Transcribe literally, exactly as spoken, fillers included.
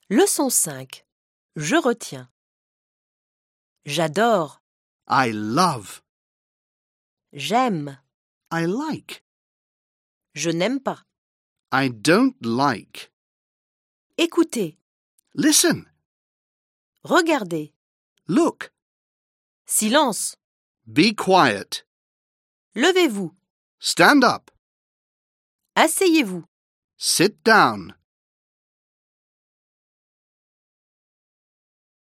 Leçon cinq. Je retiens. J'adore. I love. J'aime. I like. Je n'aime pas. I don't like. Écoutez. Listen. Regardez. Look. Silence. Be quiet. Levez-vous. Stand up. Asseyez-vous. Sit down.